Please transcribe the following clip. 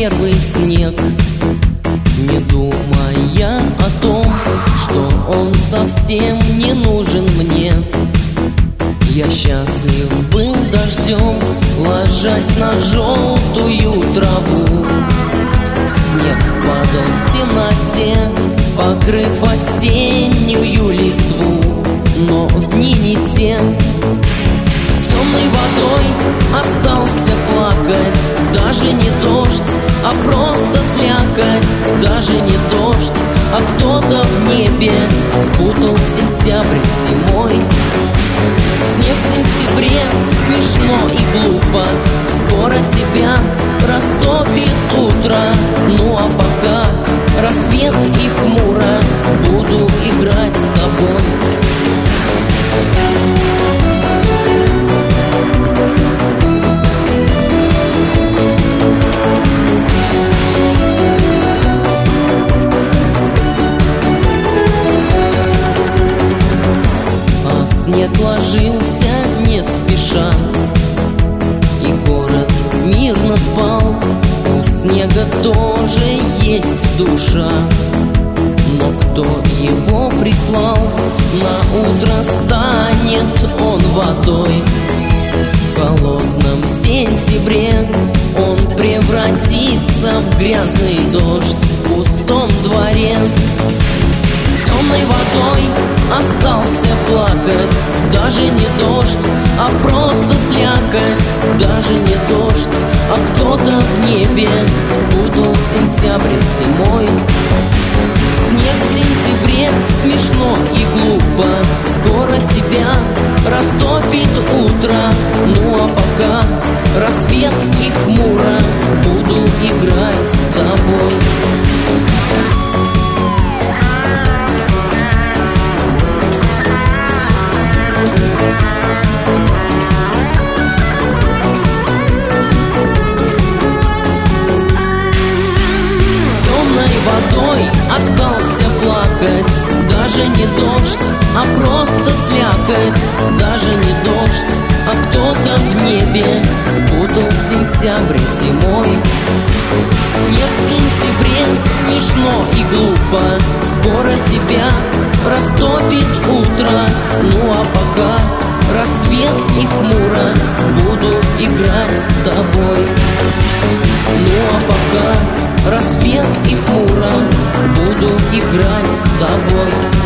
первый снег, не думая о том, что он совсем не нужен мне. Я счастлив был дождем, ложась на желтую траву. Снег падал в темноте, покрыв осеннюю листву. Но в дни не те, темной водой остался плакать. Даже не дождь, а просто слякоть. Даже не дождь, а кто-то в небе спутал сентябрь зимой. Снег в сентябре смешно и глупо, скоро тебя растопит утро. Ну а пока рассвет и хмуро, буду играть с тобой. Снег ложился не спеша, и город мирно спал. У снега тоже есть душа, но кто его прислал? На утро станет он водой. В холодном сентябре он превратится в грязный дождь в пустом дворе. Темной водой остался плакать. Даже не дождь, а просто слякоть. Даже не дождь, а кто-то в небе спутал сентябрь с зимой. Снег в сентябре смешно и глупо, скоро тебя растопит утро. Ну а пока рассвет и хмуро, буду играть с тобой. Водой остался плакать. Даже не дождь, а просто слякоть. Даже не дождь, а кто-то в небе спутал сентябрь зимой. Снег в сентябре смешно и глупо, скоро тебя растопит утро. Ну а пока рассвет и хмуро, буду играть с тобой. Ну а пока рассвет и хмуро, буду играть с тобой.